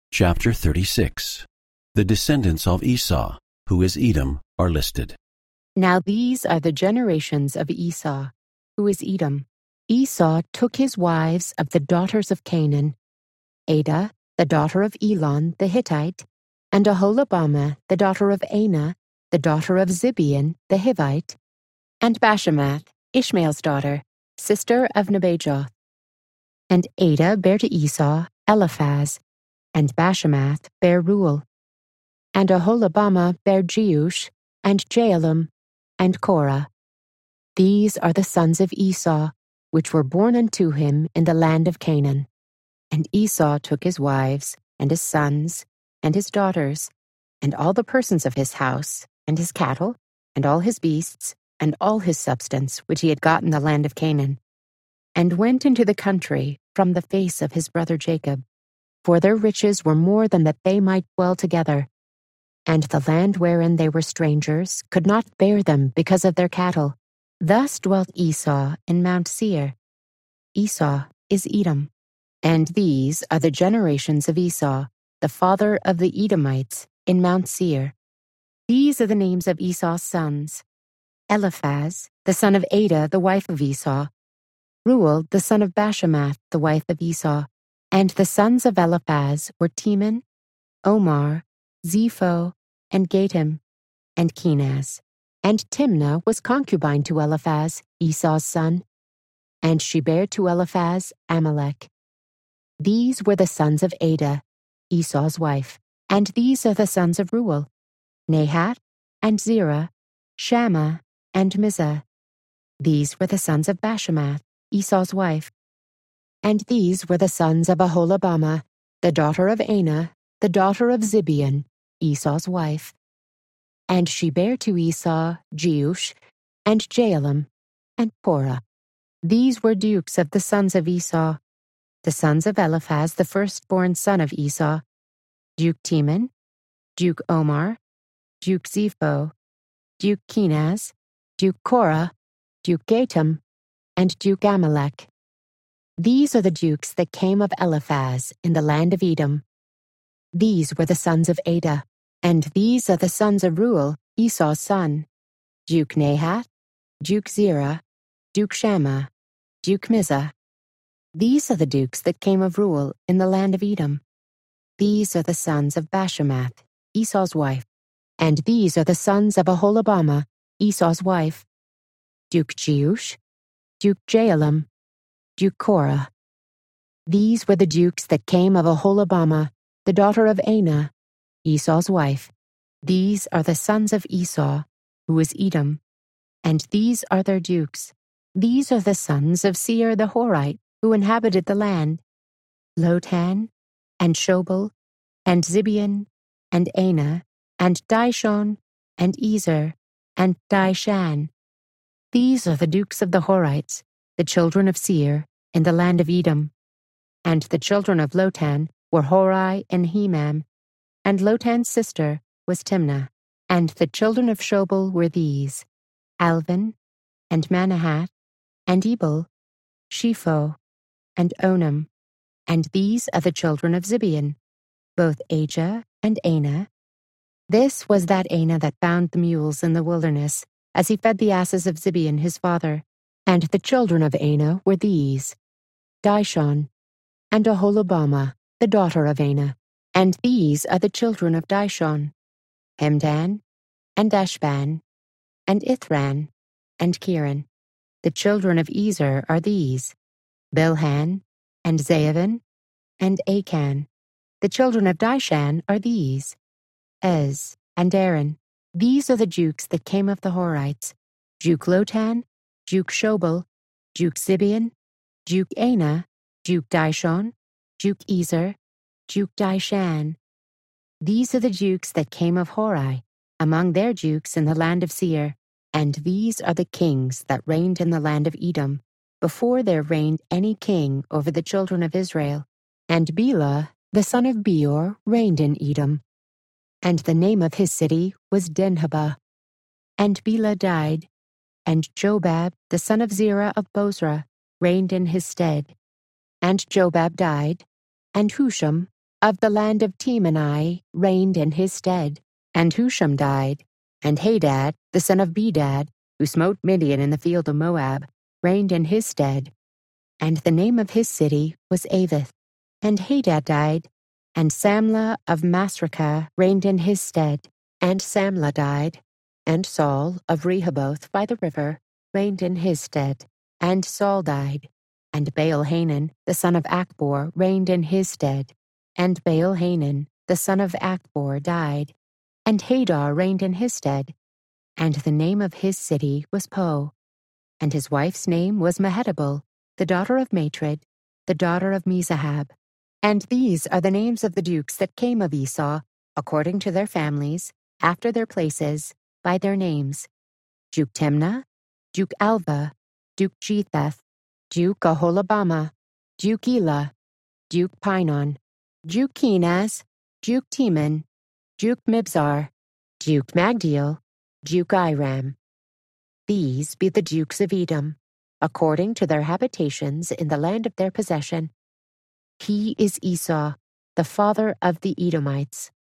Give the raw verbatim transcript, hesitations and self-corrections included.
Chapter thirty-six. The descendants of Esau, who is Edom, are listed. Now these are the generations of Esau, who is Edom. Esau took his wives of the daughters of Canaan, Adah, the daughter of Elon the Hittite, and Aholibamah, the daughter of Anah, the daughter of Zibeon the Hivite, and Bashemath, Ishmael's daughter, sister of Nebajoth. And Adah bare to Esau Eliphaz, and Bashemath bare Reuel. And Aholibamah bare Jeush, and Jaalam, and Korah. These are the sons of Esau, which were born unto him in the land of Canaan. And Esau took his wives, and his sons, and his daughters, and all the persons of his house, and his cattle, and all his beasts, and all his substance which he had got in the land of Canaan, and went into the country from the face of his brother Jacob. For their riches were more than that they might dwell together. And the land wherein they were strangers could not bear them because of their cattle. Thus dwelt Esau in Mount Seir. Esau is Edom. And these are the generations of Esau, the father of the Edomites, in Mount Seir. These are the names of Esau's sons: Eliphaz, the son of Adah, the wife of Esau; Reuel, the son of Bashemath, the wife of Esau. And the sons of Eliphaz were Teman, Omar, Zepho, and Gatam, and Kenaz. And Timnah was concubine to Eliphaz, Esau's son, and she bare to Eliphaz Amalek. These were the sons of Adah, Esau's wife. And these are the sons of Reuel: Nahat, and Zerah, Shammah, and Mizah. These were the sons of Bashemath, Esau's wife. And these were the sons of Aholibamah, the daughter of Anah, the daughter of Zibeon, Esau's wife. And she bare to Esau Jeush, and Jaalam, and Korah. These were dukes of the sons of Esau, the sons of Eliphaz, the firstborn son of Esau: Duke Teman, Duke Omar, Duke Zepho, Duke Kenaz, Duke Korah, Duke Gatam, and Duke Amalek. These are the dukes that came of Eliphaz in the land of Edom. These were the sons of Adah. And these are the sons of Reuel, Esau's son: Duke Nahat, Duke Zerah, Duke Shammah, Duke Mizah. These are the dukes that came of Reuel in the land of Edom. These are the sons of Bashemath, Esau's wife. And these are the sons of Aholibamah, Esau's wife: Duke Jeush, Duke Jaalam, Duke Korah. These were the dukes that came of Aholibamah, the daughter of Anah, Esau's wife. These are the sons of Esau, who is Edom. And these are their dukes. These are the sons of Seir the Horite, who inhabited the land: Lotan, and Shobal, and Zibeon, and Anah, and Dishon, and Ezer, and Dishan. These are the dukes of the Horites, the children of Seir, in the land of Edom. And the children of Lotan were Hori and Hemam, and Lotan's sister was Timnah. And the children of Shobal were these: Alvan, and Manahath, and Ebal, Shepho, and Onam. And these are the children of Zibeon, both Ajah and Anah. This was that Anah that bound the mules in the wilderness, as he fed the asses of Zibeon his father. And the children of Anah were these: Dishon, and Aholibamah, the daughter of Anah. And these are the children of Dishon: Hemdan, and Eshban, and Ithran, and Kiran. The children of Ezer are these: Bilhan, and Zaavan, and Achan. The children of Dishan are these: Ez, and Aaron. These are the dukes that came of the Horites: Duke Lotan, Duke Shobal, Duke Zibeon, Duke Anah, Duke Dishon, Duke Ezer, Duke Dishan. These are the dukes that came of Hori, among their dukes in the land of Seir. And these are the kings that reigned in the land of Edom, before there reigned any king over the children of Israel. And Bela, the son of Beor, reigned in Edom. And the name of his city was Dinhabah. And Bela died, and Jobab, the son of Zerah of Bozrah, reigned in his stead. And Jobab died, and Husham, of the land of Temani, reigned in his stead. And Husham died. And Hadad, the son of Bedad, who smote Midian in the field of Moab, reigned in his stead. And the name of his city was Avith. And Hadad died. And Samlah of Masrekah reigned in his stead. And Samlah died. And Saul of Rehoboth by the river reigned in his stead. And Saul died. And Baal-Hanan, the son of Achbor, reigned in his stead. And Baal-Hanan, the son of Achbor, died. And Hadar reigned in his stead. And the name of his city was Po. And his wife's name was Mehetabel, the daughter of Matred, the daughter of Mezahab. And these are the names of the dukes that came of Esau, according to their families, after their places, by their names: Duke Timnah, Duke Alva, Duke Jetheth, Duke Aholabama, Duke Elah, Duke Pinon, Duke Kenaz, Duke Teman, Duke Mibzar, Duke Magdiel, Duke Iram. These be the dukes of Edom, according to their habitations in the land of their possession. He is Esau, the father of the Edomites.